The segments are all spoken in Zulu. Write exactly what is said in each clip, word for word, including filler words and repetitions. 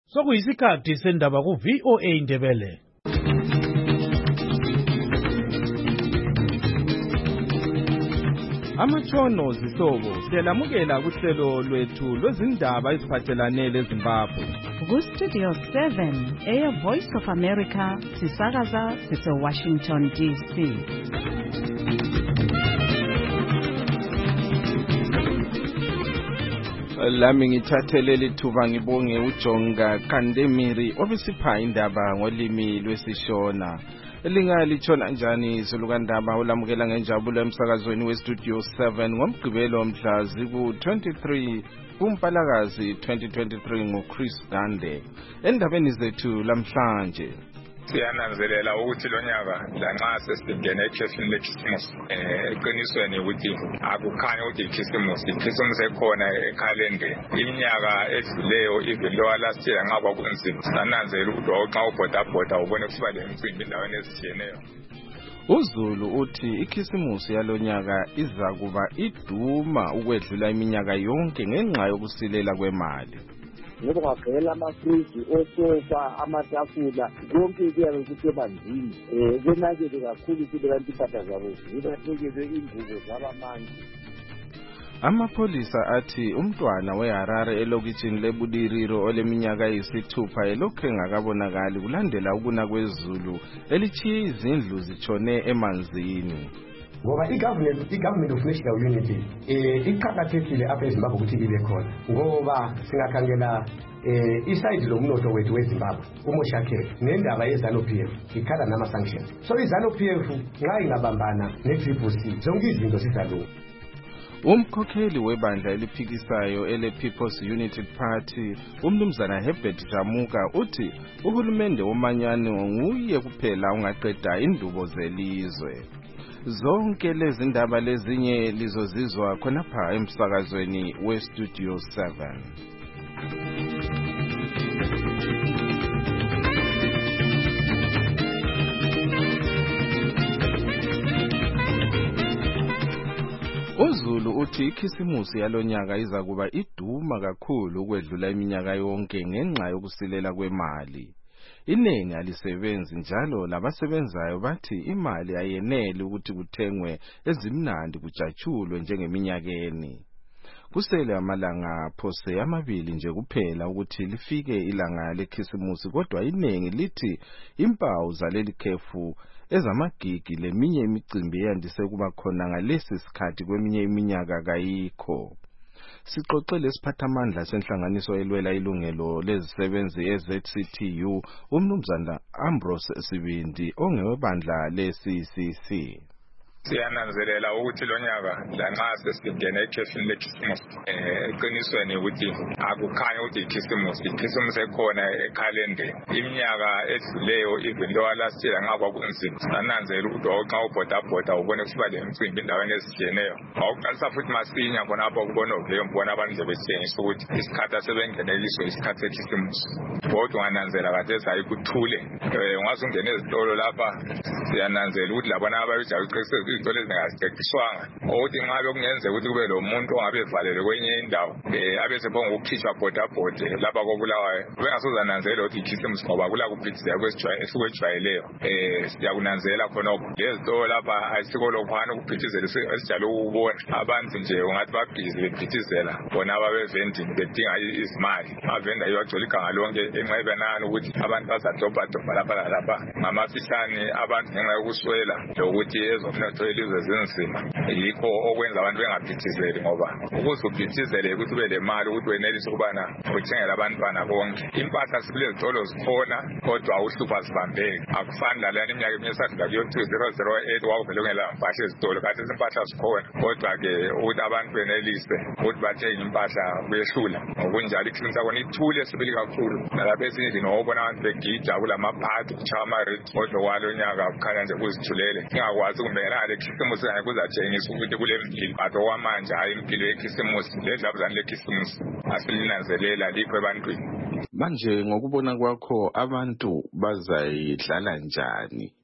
Sokuyisikhathi sendaba ku V O A Indebele. Amatshono zihlobo siyalamukela kuhlelo lwethu lwezindaba eziphathelane leZimbabwe. Ku Studio seven, Air Voice of America, sisakaza sise Washington D C. Lami ngithathele lithuba ngibonge uJonga Kandemiri obisipha indaba ngolimi lwesishona. Lingalithona njani izulukandaba olamukela ngenjabulo emsakazweni weStudio seven ngomgqibelo mhla ziku twenty-three kuMpalakazi twenty twenty-three ngoChris Gande. Endabeni zethu lamhlanje siyananzelela ukuthi lonyaka lanxa sesingene ekhefini leChristmas eh eqinisweni ukuthi akukhanyi ukuthi iChristmas iChristmas ekhona ekhalendeni iminyaka edluleyo even lo last year nxa kwakunzima sananzela ukuthi xa ubhoda bhoda ubone kusiba lemicimbi endaweni ezitshiyeneyo. uZulu uthi ikhisimusi yalonyaka iza kuba iduma ukwedlula iminyaka yonke ngenxa yokusilela kwemali. Ngoba kwagela amafriji osofa amatafula konke kuyabe kusebanzini eh kunakele kakhulu ukuthi kanti impahla zabo zibathekele ingubo zabamanje. Amapolisa athi umntwana weHarare elokitshini leBudiriro oleminyaka eyisithupha elokhu engakabonakali kulandela ukuna kwezulu elichiye izindlu zitshone emanzini. Ngoba igovernment igovernment of national unity eh iqhakathekile apha eZimbabwe ukuthi ibe khona ngoba singakhangela eh iside lomnotho wethu weZimbabwe uMoshakhe nendaba yeZanu P F ikhala nama sanctions. So iZanu P F nxa ingabambana neTriple C zonke izinto sizalunga. Umkhokheli webandla eliphikisayo ele People's United Party umnumzana Herbert Jamuka uthi uhulumende womanyano nguye kuphela ungaqeda indubo zelizwe. Zonke lezi ndaba lezinye lizozizwa khonapha emsakazweni weStudio seven. uZulu uthi ikhisimusi yalonyaka iza kuba iduma kakhulu ukwedlula iminyaka yonke ngenxa yokusilela kwemali. Inengi alisebenzi njalo labasebenzayo bathi imali ayenele ukuthi kuthengwe ezimnandi kujatshulwe njengeminyakeni. Kusele amalanga phose amabili nje kuphela ukuthi lifike ilanga lekhisimusi kodwa inengi lithi impawu zaleli khefu ezamagigi leminye imicimbi eyandise kuba khona ngalesi sikhathi kweminye iminyaka kayikho. Sixoxele isiphathamandla senhlanganiso elwela ilungelo lezisebenzi e-Z C T U umnumzana Ambrose Sibindi ongewebandla le-C C C. Siyananzelela ukuthi lonyaka lanxa sesingene ekhefini leChristmas eh eqinisweni ukuthi akukhanyi ukuthi iChristmas iChristmas ekhona ekhalendeni iminyaka edluleyo even lo last year nxa kwakunzima sananzela ukuthi xa ubhoda bhoda ubone kusiba lemicimbi endaweni ezitshiyeneyo awuqalisa futhi masinya khona apho kubona leyo mbona abantu nje besitshengisa ukuthi isikhathi asebengeneliso isikhathi seChristmas kodwa wananzela kade sayikuthule ungaze ungene ezitolo lapha siyananzela ukuthi labona abayijayiqese izitolo ezingacekiswanga ukuthi nxa bekungenzeka ukuthi kube lo muntu ongabe evalele kwenye indawo eh abesebonga ukukhishwa bhoda bhoda lapha kobulawayo bengasozananzela ukuthi iChristmas ngoba kula kuphithizela kwesijwayeleyo eh siyakunanzela khonokho lezitolo lapha ayisikolo khona ukuphithizela esijalo ukubona abantu nje ungathi babhizi bephithizela bona ababevendini bedinga izimali avenda yogcola iganga lonke enxebenani ukuthi abantu bazadobha dobha lapha lapha ngamafishane abantu ngenxa yokuswela lokuthi ezomnotho elizwe zinzima yikho okwenza abantu bengaphithizeli ngoba ukuze uphithizele ukuthi ube lemali ukuthi wenelise ukubana uthengele abantwana bonke impahla sibulezitolo zikhona kodwa uhlupha zibambeke akufani lalana iminyaka eminyesadlula kuyo two thousand eight wawuvele ungela mpahla ezitolo kanti izimpahla zikhona kodwa ke ukuthi abantu benelise ukuthi bathenge impahla kuyehlula ngokunjalo iChristmas kona ithule sibili kakhulu nalapha esindlini ngobona abantu begida kulamaphathi kuchaya ama-red kodwa kwalonyaka kukhanya nje kuzithulele singakwazi kumbengela leChristmas ngeke kuzatshengisa ukuthi kule mpilo bathi okwamanje hayi impilo yeChristmas ledlabuzane leChristmas asilinanzelela likho ebantwini. Manje ngokubona kwakho abantu bazayidlala njani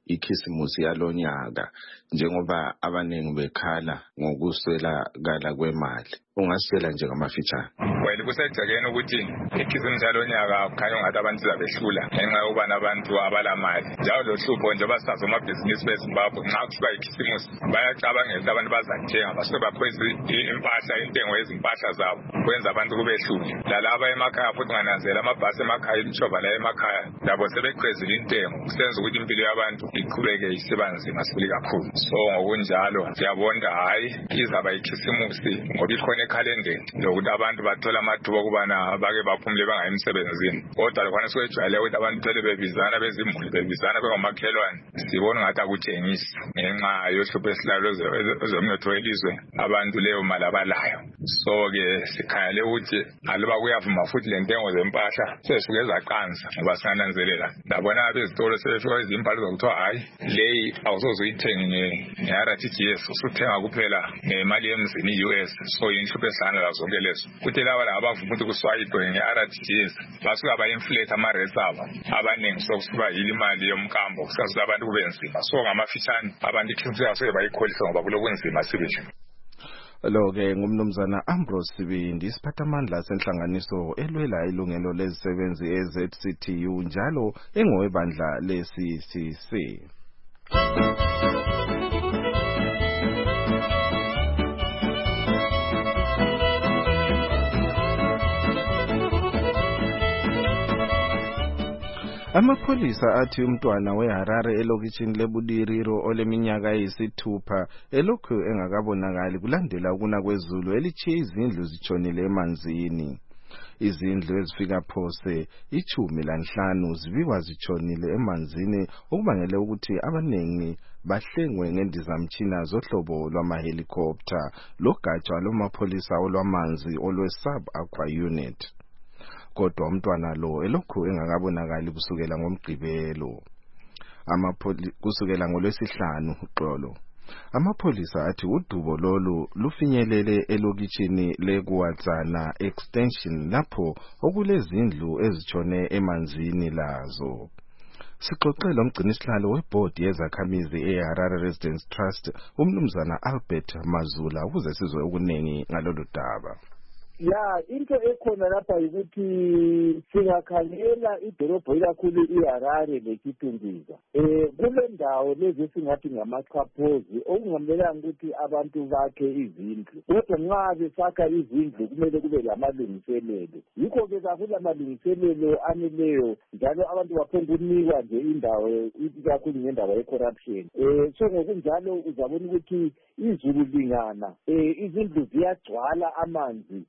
ikhisimusi yalonyaka njengoba abaningi bekhala ngokuswelakala kwemali. Ungasitshela nje ngamafitshane. Well, kusegcekeni ukuthi ikhisimusi yalonyaka kukhanya ngathi abantu zabehlula ngenxa yokuba nabantu abalamali. Njalo lo hlupho nje basazi amabhizinisi beZimbabwe nxa kuthiwa ikhisimusi bayacabangela ukuthi abantu bazathenga basuke bakhweza impahla intengo yezimpahla zabo kwenza abantu kubehlule. Lalaba emakhaya futhi ngananzela amabhasi emakhaya imishova la emakhaya labo sebekhwezile intengo kusenza ukuthi impilo yabantu iqhubeke isiba nzima sibili kakhulu. So ngokunjalo siyabonga hayi izaba ikhisimusi ngoba ikhona ekhalendeni lokuthi abantu bathola amathuba okubana bake baphumule bangayi emsebenzini. Kodwa lokho sikwejwayele ukuthi abantu phela bebizana bezimuli bebizana bengomakhelwane. Sibona ngathi akutshengisi ngenxa yohlupho esilalo ezomnotho welizwe abantu leyo mali abalayo. So ke sikhayele ukuthi aluba kuyavuma futhi le ntengo zempahla sesuke zaqanza ngoba singananzelela. Ndabona abezitolo sebefika izimpahla zokuthiwa hayi leyi awusoze uyithenge nge-R T G S usuthenga kuphela ngemali yemzini i-U S. So inhlupho ehlangana lazo zonke lezo. Kuthi laba laba bavuma ukuthi kuswayidwe nge-R T G S basuka ba-inflate ama-rates abo abaningi sokusuba yile imali yomkambo kusazi abantu kube nzima. So ngamafitshane abantu ikhisimusi yasuke bayikholisa ngoba kulobunzima sibili. Lo-ke ngumnumzana Ambrose Sibindi isiphathamandla senhlanganiso elwela ilungelo lezisebenzi e-Z C T U njalo engowebandla le-C C C. Amapholisa athi umntwana weHarare elokishini leBudiriro oleminyaka eyisithupha elokhu engakabonakali kulandela ukuna kwezulu elichiye izindlu zitshonile emanzini. Izindlu ezifika phose ichumi lanhlanu zibikwa zitshonile emanzini okubangele ukuthi abanengi bahlengwe ngendizamtshina zohlobo lwamahelicopter logatsha lomapholisa olwamanzi olwe-Sub Aqua Unit. Kodwa umntwana lo elokhu engakabonakali kusukela ngoMgqibelo amapoli kusukela ngolwesihlanu uxolo. Amapholisa athi udubo lolu lufinyelele elokishini leKuwatsana extension lapho okulezindlu ezitshone emanzini lazo. Sixoxela umgcinisihlalo webhodi yezakhamizi eHarare Residence Trust umnumzana Albert Mazula ukuze sizwe okuningi ngalolu daba. Ya into ekhona lapha ukuthi singakhangela idolobho ikakhulu iHarare leKitumbiza eh kule ndawo lezi singathi ngamachaphozi okungamelanga ukuthi abantu bakhe izindlu kodwa nxa besakha izindlu kumele kube lamalungiselelo yikho ke kakhulu amalungiselelo aneleyo njalo abantu baphonga ukunikwa nje indawo ikakhulu ngendaba ye-corruption eh so ngokunjalo uzabona ukuthi izulu lingana eh izindlu ziyagcwala amanzi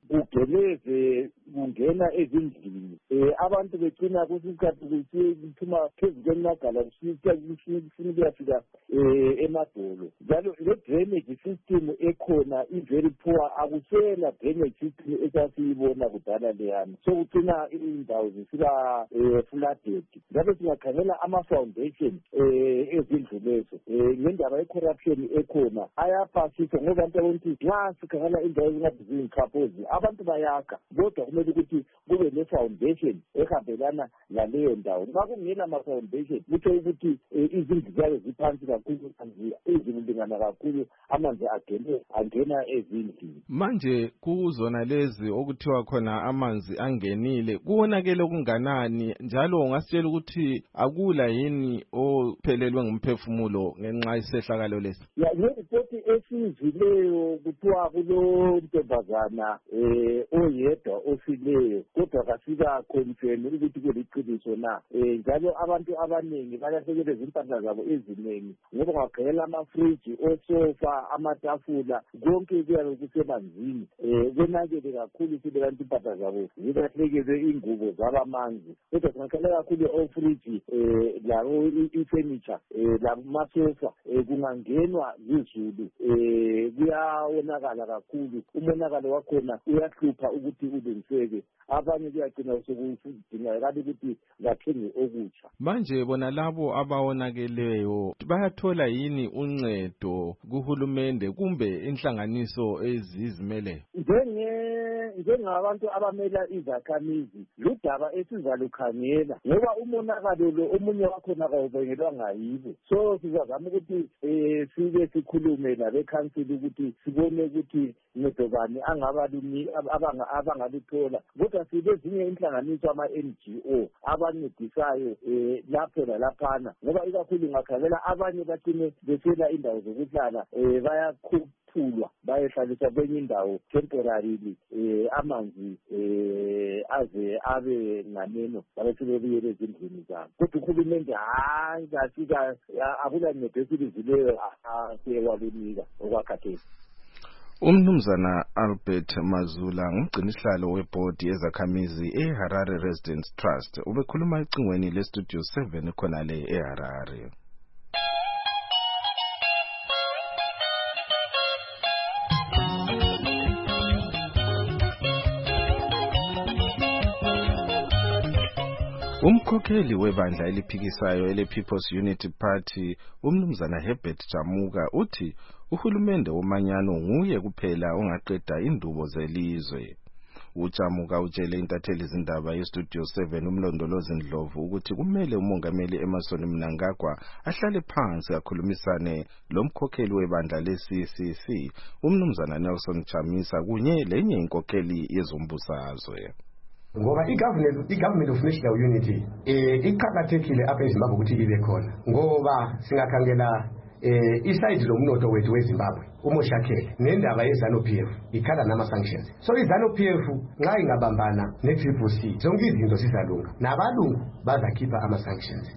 ugeleze kungena ezindlini eh abantu begcina kusikhathi kuthuma phezulu kwenagala kusika kufuna kuyafika eh emadolo njalo le drainage system ekhona i very poor akusela drainage system esasiyibona kudala leyana so kuthina indawo zisiba eh flooded njalo singakhangela ama foundation eh ezindlu lezo eh ngendaba ye corruption ekhona ayaphasisa ngoba abantu bonke nxa sikhangela indawo ezingathi zingikhapozi abantu bayakha kodwa kumele ukuthi kube ne foundation ehambelana naleyo ndawo nxa kungena ama foundation kutho ukuthi izindlu zayo ziphansi kakhulu izilingana kakhulu amanzi agene angena ezindlini manje kuzona lezi okuthiwa khona amanzi angenile kuwonakele okunganani njalo ungasitshela ukuthi akula yini ophelelwe ngumphefumulo ngenxa isehlakalo lesi ya ngeripoti esizileyo kuthiwa kulo ntombazana eh oyedwa ofileyo kodwa kasika confirm ukuthi kuliqiniso na eh njalo abantu abaningi balahlekelwe izimpahla zabo eziningi ngoba kwagcwele ama-fridge osofa amatafula konke kuyabe kusemanzini eh konakele kakhulu sibeka impahla zabo zilahlekelwe ingubo zabamanzi kodwa singakhala kakhulu o-fridge eh lawo i-furniture eh lamasofa eh kungangenwa zizulu eh kuyawonakala kakhulu umonakalo wakhona uyahlupha ukuthi ulungiswe kuqhubeke abanye kuyagcina sekudingakala ukuthi bathenge okutsha. Manje bona labo abawonakeleyo bayathola yini uncedo kuhulumende kumbe inhlanganiso ezizimele? Njenge njengabantu abamela izakhamizi ludaba esizalukhangela ngoba umonakalo lo omunye wakhona kawubengelwa ngayibo. So sizazama ukuthi eh sibe sikhulume labekhansili ukuthi sibone ukuthi nedobani angabalumi abanga abangaluthola. Kodwa sibe zinye inhlanganiso ama N G O abancedisayo eh lapho lalaphana ngoba ikakhulu ngakhangela abanye bathine besela indawo zokuhlala eh bayakhupulwa bayehlaliswa kwenye indawo temporarily eh amanzi eh aze abe nganeno babesebe buyele ezindlini zabo. Kodwa uhulumende hayi kasika akula necessity asiyewalunika okwakhathesi. Umnumzana Albert Mazula ngumgcinisihlalo webhodi yezakhamizi eHarare Residents Trust ubekhuluma ecingweni lestudio seven khona le eHarare. Umkhokheli webandla eliphikisayo ele People's Unity Party umnumzana Herbert Jamuka uthi uhulumende womanyano nguye kuphela ongaqeda indubo zelizwe. uJamuka utshele intatheli izindaba yestudio seven umlondolozi Ndlovu ukuthi kumele umongameli Emmerson Mnangagwa ahlale phansi akhulumisane lomkhokheli webandla le-C C C umnumzana Nelson Chamisa kunye lenye inkokheli yezombusazwe. Ngoba igovernment igovernment of national unity eh iqhakathekile apha eZimbabwe ukuthi ibe khona ngoba singakhangela eh iside lomnotho wethu weZimbabwe uMoshakele nendaba yeZanu P F ikhala nama sanctions. So iZanu P F nxa ingabambana ne-Triple C zonke izinto sizalunga nabalungu bazakhipha ama sanctions.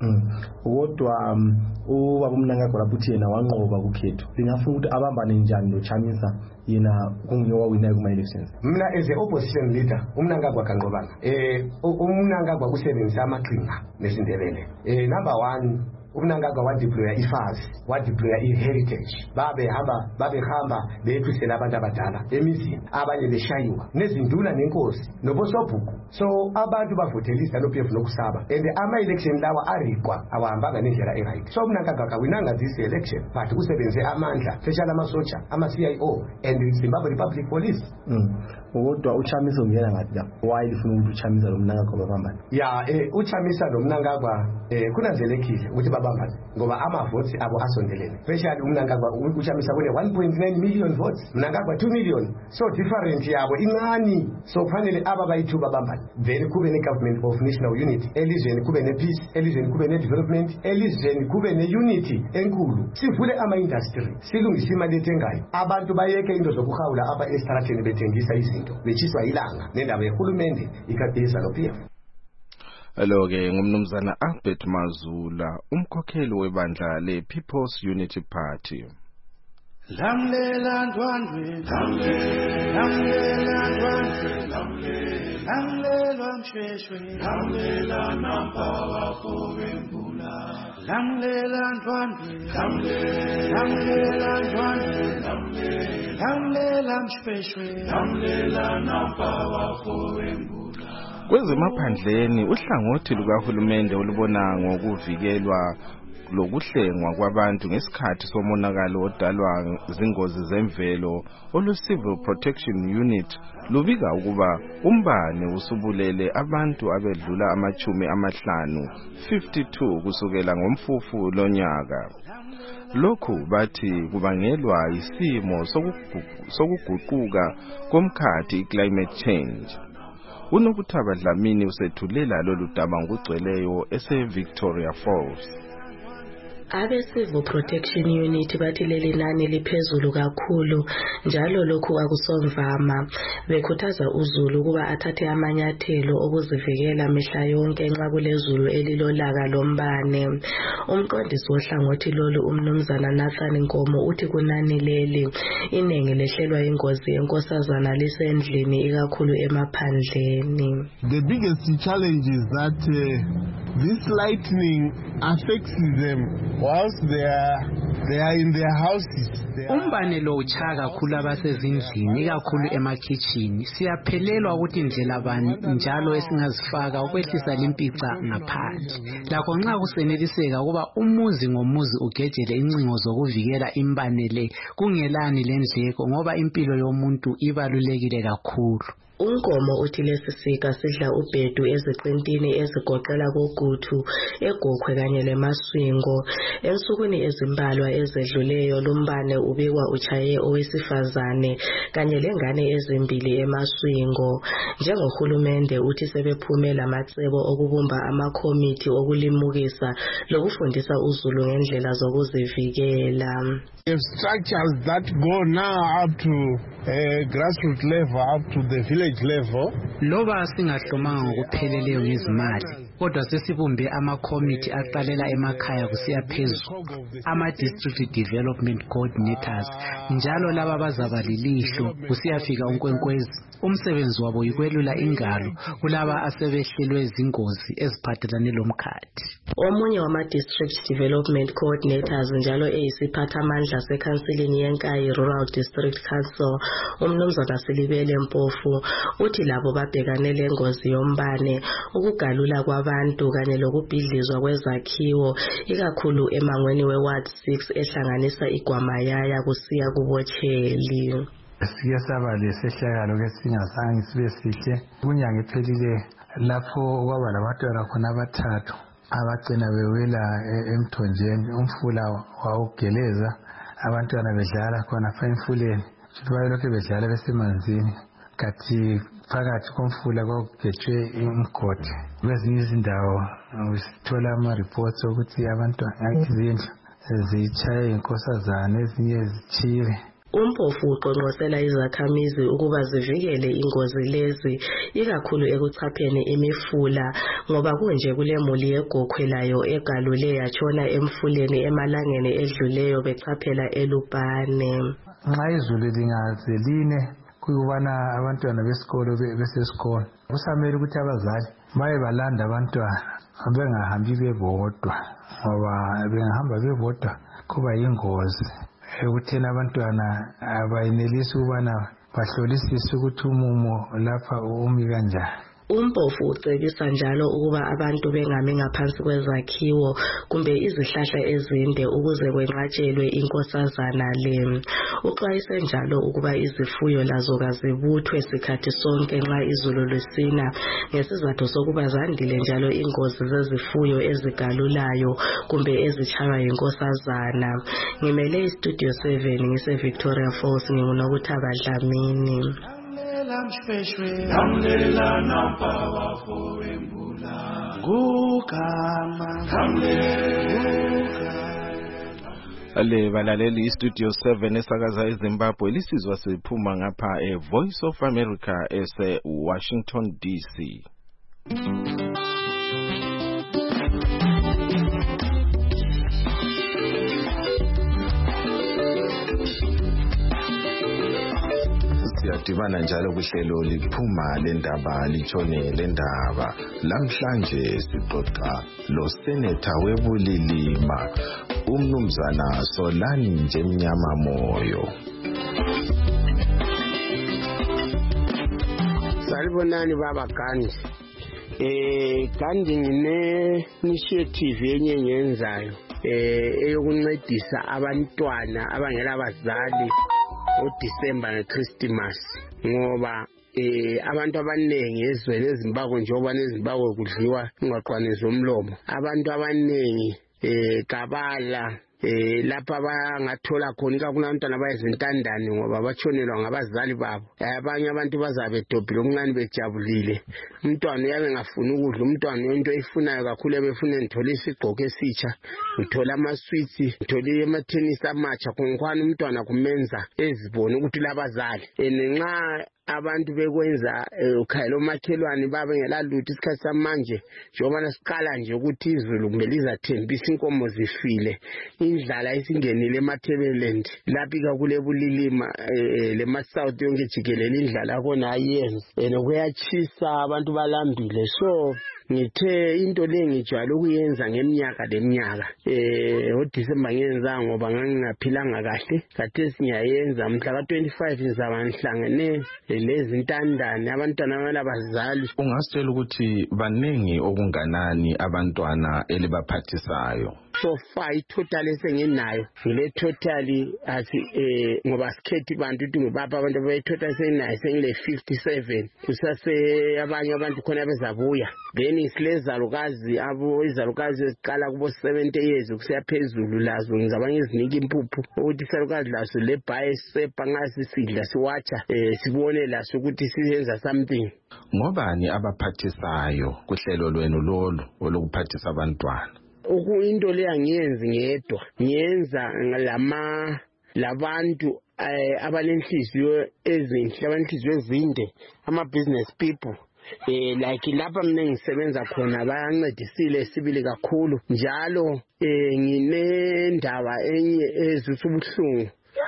Kodwa ubaba uMnangagwa lapho yena wanqoba kukhetho lingafuna ukuthi abambane njani noChamisa yena kungiyowa wina kuma elections. Mina as a opposition leader uMnangagwa kanqobana eh uMnangagwa usebenzisa amaqhinga nesindebele. Eh number one uMnangagwa wadeploya ifazi wadeploya iheritage babe hamba babe hamba bethusela abantu abadala emizini abanye beshayiwa nezinduna nenkosi nobosobhuku. So abantu bavotelisa no P F nokusaba and ama election lawa ariqwa awahambanga nendlela eright. So uMnangagwa kawinanga this election but usebenze amandla special amasoja ama C I O and Zimbabwe Republic Police. Kodwa uChamisa ungena ngathi la why lifuna ukuthi uChamisa noMnangagwa babambane? Ya eh uChamisa noMnangagwa eh kunanzelekile ukuthi babambane ngoba ama votes abo asondelene. Especially uMnangagwa uChamisa kune one point nine million votes Mnangagwa two million. So different yabo incane. So fanele aba bayithu babambane. Then kube ne government of national unity. Elizweni kube ne peace, elizweni kube ne development, elizweni kube ne unity enkulu. Sivule ama industry. Silungisa imali ethengayo. Abantu bayeke into zokuhawula apa estratheni bethengisa izinto. Bechiswa ilanga nendaba yehulumende ikadesa no P F. Hello ke ngumnumzana Albert Mazula umkhokheli webandla le People's Unity Party. Lamlela ndwandwe lamlela ndwandwe lamlela msheshwe lamlela namba wakho wembula lamlela ndwandwe lamlela ndwandwe lamlela msheshwe lamlela namba wakho wembula. Kwezemaphandleni uhlangothi lukahulumende olubona ngokuvikelwa lokuhlengwa kwabantu ngesikhathi somonakalo odalwa zingozi zemvelo olu Civil Protection Unit lubika ukuba umbane usubulele abantu abedlula amachumi amahlanu fifty-two kusukela ngomfufu lonyaka. Lokhu bathi kubangelwa isimo sokuguquka komkhathi climate change. Unokuthaba Dlamini usethulela lolu daba ngokugcweleyo ese Victoria Falls. Abe Civil Protection Unit bathi leli nani liphezulu kakhulu njalo lokhu akusomvama. Bekhuthaza uZulu ukuba athathe amanyathelo okuzivikela mihla yonke nxa kulezulu elilolaka lombane. Umqondisi wohlangothi lolu umnumzana Nathan Nkomo uthi kunani leli inenge lehlelwa ingozi yenkosazana lisendlini ikakhulu emaphandleni. The biggest challenge is that uh, this lightning affects them whilst they are they are in their houses. Umbane lo uchaya kakhulu abasezindlini ikakhulu emakhitchini. Siyaphelelwa ukuthi indlela bani njalo esingazifaka ukwehlisa limpica ngaphandle. Lakho nxa kuseneliseka kuba umuzi ngomuzi ugejele incingo zokuvikela imbane le kungelani lendleko ngoba impilo yomuntu ibalulekile kakhulu. Unkomo uthi lesisika sidla ubhedu eziqintini ezigoqela koGuthu, eGokhwe kanye leMaswingo. Ensukwini ezimbalwa ezedluleyo lumbane ubikwa uchaye owesifazane kanye lengane ezimbili eMaswingo. Njengohulumende uthi sebephume lamacebo okubumba amakomiti okulimukisa lokufundisa uZulu ngendlela zokuzivikela. We have structures that go now up to uh, grassroots level, up to the village level. Loba singahlomanga ngokupheleleyo ngezimali, kodwa sesibumbe amakomiti aqalela emakhaya kusiya phezulu, ama-district development coordinators, njalo laba bazaba lilihlo kusiyafika unkwenkwezi. Umsebenzi wabo yikwelula ingalo kulaba asebehlelwe izingozi eziphathelane lomkhathi. Omunye wama-district development coordinators njalo eyisiphathamandla sekhansilini yenkayi Rural District Council, umnumzana Silibele Mpofu, uthi labo babhekane lengozi yombane, ukugalula kwabantu kanye lokubhidlizwa kwezakhiwo ikakhulu emangweni we-Ward six ehlanganisa iGwamayaya kusiya kuBotsheli. Siya saba lesehlakalo ke singazange sibe sihle kunyanga ephelile lapho kwaba labantwana khona abathathu abagcina bewela emthonjeni, umfula wawugeleza, abantwana bedlala khona fa emfuleni, bayilokhu bedlala besemanzini, kathi phakathi komfula kwakugejwe umgodi. Kwezinye izindawo sithola ama-reports ukuthi abantwana izindlu zichaye inkosazana ezinye zithile. Umpofu uqonqosela izakhamizi ukuba zivikele ingozi lezi ikakhulu ekuchapheni imifula ngoba kunje kule muli yeGokhwe layo egalule yatshona emfuleni emalangeni edluleyo bechaphela eLupane. Nxa izulu lingaze line kuyubana abantwana besikolo besesikolo kusamele ukuthi abazali baye balanda abantwana bengahambi bebodwa ngoba bengahamba bebodwa kuba yingozi ekuthena abantwana abayenelisi ukubana bahlolisise ukuthi umumo lapha umi kanjani. Umpofu ucebisa njalo ukuba abantu bengami ngaphansi kwezakhiwo kumbe izihlahla ezinde ukuze kwenqatshelwe inkosazana le. Uxwayise njalo ukuba izifuyo lazo kazibuthwe sikhathi sonke nxa izulu lisina ngesizathu sokuba zandile njalo ingozi zezifuyo ezigalulayo kumbe ezitshaywa yinkosazana. Ngimele iStudio seven ngise Victoria Falls nginguNokuthaba Dlamini. Hamlela nampa wafo embula Gukama Hamlela Ale balaleli iStudio seven esakaza eZimbabwe lisizwa siphuma ngapha eVoice of America ese Washington D C. Siyadibana njalo kuhlelo liphuma lendaba litshone lendaba. Lamhlanje sixoxa lo senator weBulilima umnumzana Solani Njemnyama Moyo. Salibonani baba Gandhi. Eh Gandhi ngine initiative yenye ngenzayo eh eyokuncedisa abantwana abangela bazali uDecember ngeChristmas ngoba eh abantu abanengi ezweni eZimbabwe njengoba neZimbabwe kudliwa ingqwaqwane zomlomo, abantu abanengi eh kabala eh lapha bangathola khona ikakhulu abantwana bayizintandane ngoba batshonelwa ngabazali babo. Abanye abantu bazabe dobhile omncane bejabulile, umntwana uyabe ngafuna ukudla, umntwana into eyifunayo kakhulu ebefuna ngithola isigqoko esitsha, ngithola ama-sweets, ngithola ama-tennis amatsha, konkwani umntwana kumenza ezibone ukuthi labazali enenxa abantu bekwenza ukhayelo makhelwane babe ngelalutho isikhathi samanje njengoba siqala nje ukuthi izulu kumele izathembisa inkomo zifile, indlala isingenile eMathebeleland lapha kule Bulilima lema South yonke jikelele indlala khona ayenzi ene kuyachisa abantu balambile. So ngithe into le ngijwayele ukuyenza ngeminyaka leminyaka eh uDisemba ngenza ngoba ngangingaphilanga kahle kade sinyayenza mhla ka twenty-five ngizaba ngihlangene lezi ntandane abantwana abalabazali. Ungasitshela ukuthi baningi okunganani abantwana elibaphathisayo? So far itotal esenginayo ngile total athi eh ngoba sikhethi bantu ukuthi ngibapha abantu abayitotal senginayo sengile fifty-seven kusase abanye abantu khona bezabuya then isilezalukazi abo izalukazi eziqala kubo seventy years kusiya phezulu lazo ngizabanye izinika impuphu ukuthi isalukazi laso le buy sepa ngasi sidla siwacha eh sibone laso ukuthi siyenza something. Ngobani abaphathisayo kuhlelo lwenu lolu olukuphathisa abantwana? Uku into le angiyenzi ngedwa ngiyenza ngalama labantu abalenhliziyo ezinhle abanhliziyo ezinde ama business people eh like lapha mina ngisebenza khona bayancedisile sibili kakhulu njalo eh nginendaba enye ezusubuhlungu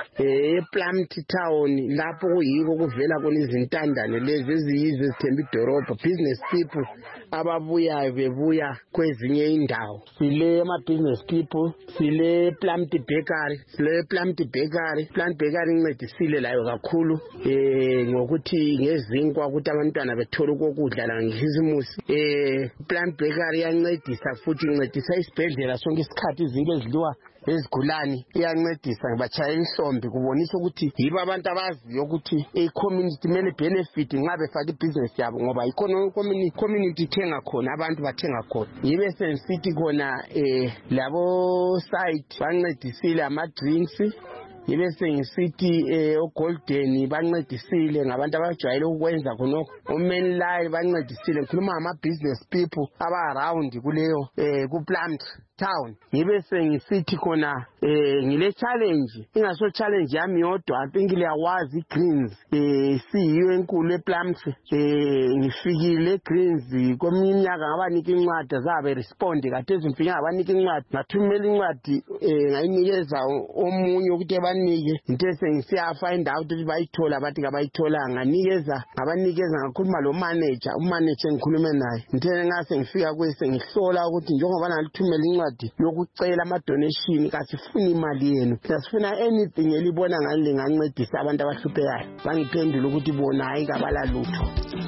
eh Plumty Town lapho kuyiko kuvela khona izintandane lezi eziyizwe ezithemba idorobha business people ababuyayo bebuya kwezinye indawo. Sile ama business people sile Plumty Bakery sile Plumty Bakery Plumty Bakery incedisile layo kakhulu eh ngokuthi ngezinkwa ukuthi abantwana bethola ukudla la ngizisimusi eh Plumty Bakery yancedisa futhi incedisa isibhedlela sonke isikhathi izinto ezidliwa ezigulani iyancedisa ngibachayela inhlombe kubonisa ukuthi yibo abantu abaziyo ukuthi i-community mele benefit nxa befaka i-business yabo ngoba ikhona community community thenga khona abantu bathenga khona yibe sensithi khona eh labo site bancedisile ama drinks yibe sengisithi eh oGolden bancedisile ngabantu abajwayele ukwenza khonokho omen line bancedisile ngikhuluma ama business people aba around kuleyo eh ku Plumty Town. Yibe sengisithi khona eh ngile challenge ingaso challenge yami yodwa I think le awazi Greens eh siyiyo enkulu ePlumty eh ngifikile Greens kweminyaka ngabanika incwadi zabe respond kade ezimfika abanika incwadi ngathumela incwadi eh ngayinikeza omunye ukuthi banike into esengisiya find out ukuthi bayithola bathi kabayithola nganikeza abanikeza ngakhuluma lo manager umanager ngikhulume naye ngithe ngase ngifika kwese ngihlola ukuthi njengoba nalithumela incwadi yokucela ama donation kasifuna imali yenu sifuna anything elibona ngale ngancedisa abantu abahluphekayo bangiphendula ukuthi bona hayi kabala lutho.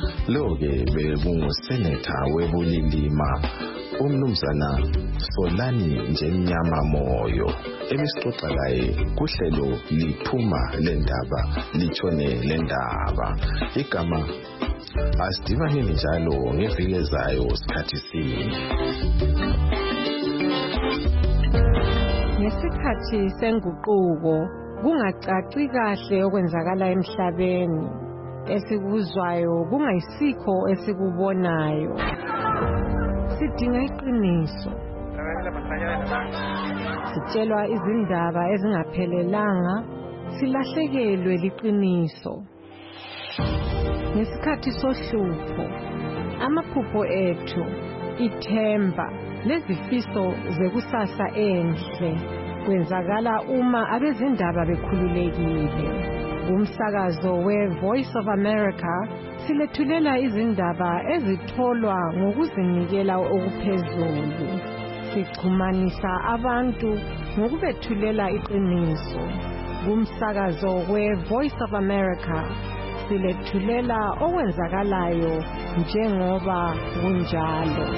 Lo ke bekungu senator webulilima umnumzana Solani Njemnyama Moyo ebisixoxa laye kuhlelo liphuma lendaba litshone lendaba. Igama asidibane njalo ngeviki ezayo sikhathi sinye. Ngesikhathi senguquko kungacaci kahle okwenzakala emhlabeni esikuzwayo kungayisikho esikubonayo sidinga iqiniso sitshelwa izindaba ezingaphelelanga silahlekelwe liqiniso ngesikhathi sohlupho amaphupho ethu ithemba lezifiso zekusasa enhle kwenzakala uma abezindaba bekhululekile. Umsakazo we-Voice of America silethulela izindaba ezitholwa ngokuzinikela okuphezulu. Sixhumanisa abantu ngokubethulela iqiniso. Umsakazo we-Voice of America silethulela okwenzakalayo njengoba kunjalo.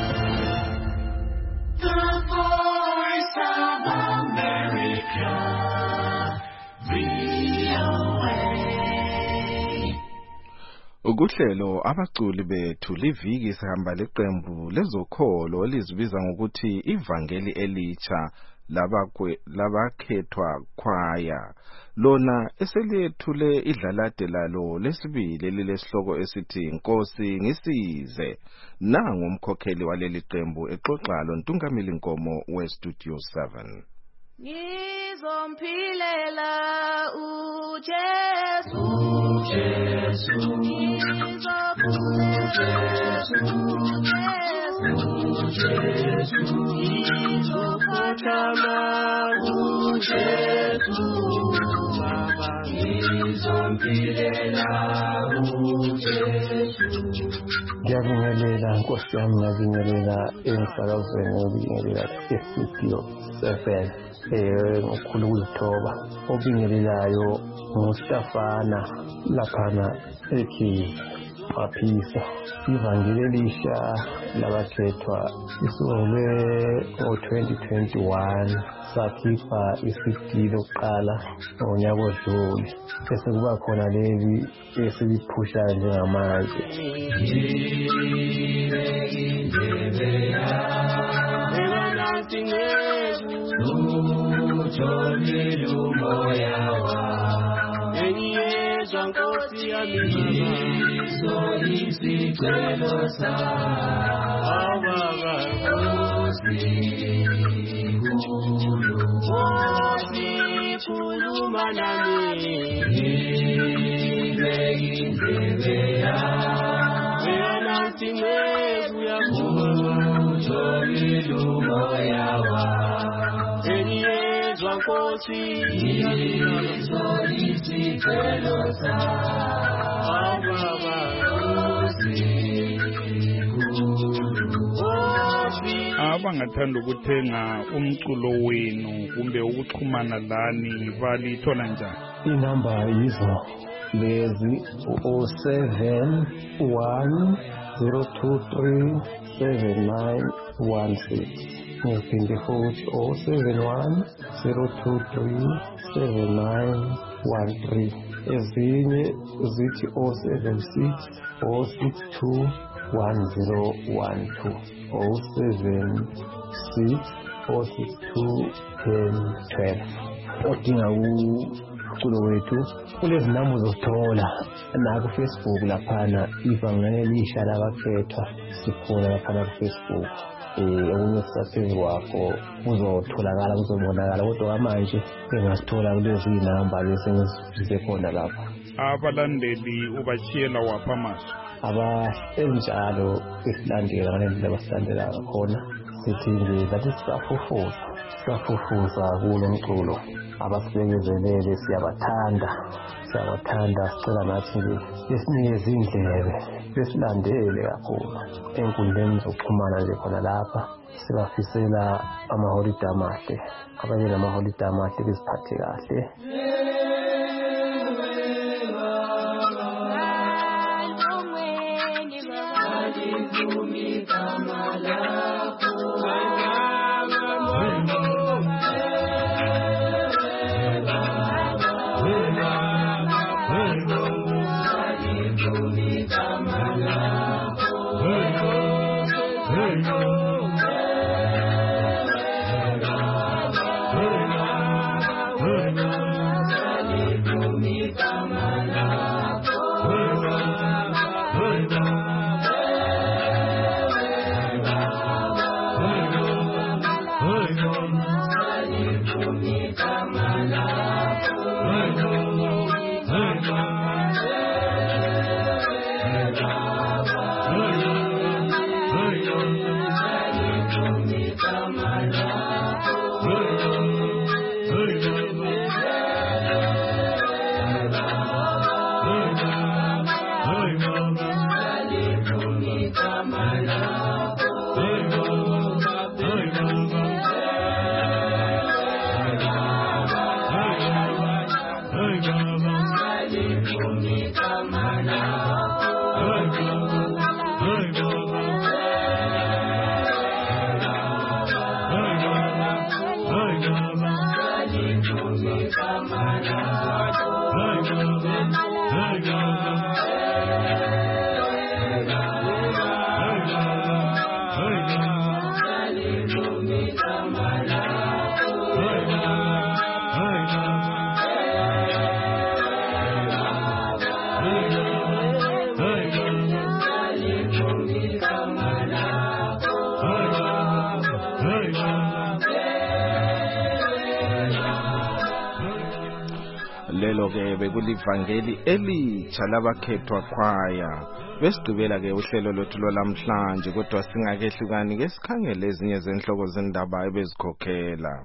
The Voice of America, V O A. Ukuhlelo abaculi bethu liviki sihamba leqembu lezokholo elizibiza ngokuthi ivangeli elitsha labakwe labakhethwa choir. Lona eseliyethule idlalade lalo lesibili lilesihloko esithi Nkosi ngisize. Nangu umkhokheli waleli qembu exoxa lo Ntungamili Nkomo we Studio seven. Ngizomphilela uJesu uJesu uJesu ngizokhothama uJesu Baba ngizomphilela uJesu Ngiyabingelela Nkosi yami, ngiyabingelela emsakazweni, ngiyabingelela e-studio seven eh ngokukhulu ukuzithoba. Obingelelayo nguStafana laphana ethi waphisa. Ivangeli elisha labakhethwa isungulwe ngo-twenty twenty-one, sakhipha isidi lokuqala ngonyaka odlule, bese kuba khona leli esiliphusha njengamanje. Abangathanda ukuthenga umculo wenu kumbe ukuxhumana lani balithola njani? Inamba yizo lezi zero seven one zero two three seven nine one six. Ngiphinde futhi zero seven one zero two three seven nine one three. Ezinye zithi zero seven six zero six two one zero one two. zero seven six zero six two one zero one two. Odinga umculo wethu kulezi namba uzothola na ku Facebook laphana ivangeli elisha labakhethwa, sikhona laphana ku Facebook. Eh okunye sasizwe wakho uzotholakala, uzobonakala, kodwa manje engasithola kulezi namba bese ngisize khona lapha. Abalandeli ubachiyela wapha maso aba enjalo isilandela ngendlela abasilandela khona, sithi nje bathi siyafufuza siyafufuza kulo mculo. Abasibekezelele siyabathanda siyabathanda sicela nathi nje esinikeze indlebe besilandele kakhulu enkundleni zokuxhumana nje khona lapha. Sibafisela amaholide amahle, abanye namaholide amahle, beziphathe kahle. Lelo ke bekulivangeli elitsha labakhethwa khwaya. Besigqibela ke uhlelo lwethu lwamhlanje, kodwa singakehlukani ke sikhangele ezinye zenhloko zendaba ebezikhokhela.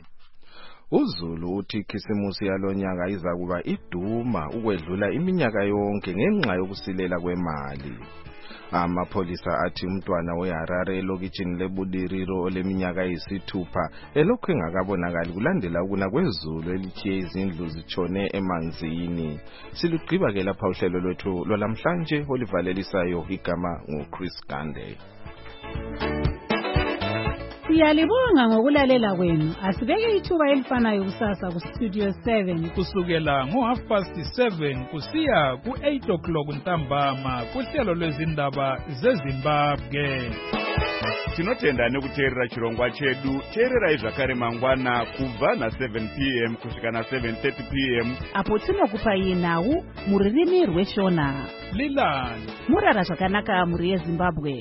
uZulu uthi ikhisimusi yalonyaka iza kuba iduma ukwedlula iminyaka yonke ngenxa yokusilela kwemali. Amapholisa athi umntwana weHarare elokitshini leBudiriro oleminyaka eyisithupha elokhu engakabonakali kulandela ukuna kwezulu elithiye izindlu zitshone emanzini. Silugqiba ke lapha uhlelo lwethu lwalamhlanje olivalelisayo igama nguChris Gande. Siyalibonga ngokulalela kwenu. Asibeke ithuba elifanayo kusasa ku Studio seven kusukela ngo half past seven kusiya ku eight o'clock ntambama kuhlelo lwezindaba zeZimbabwe. Tinotenda nekuteerera chirongwa chedu. Teererai zvakare mangwana kubva na seven p m kusvika na seven thirty p m apo tinokupai nhau muririmi rweshona. Lilani murara zvakanaka muri yeZimbabwe.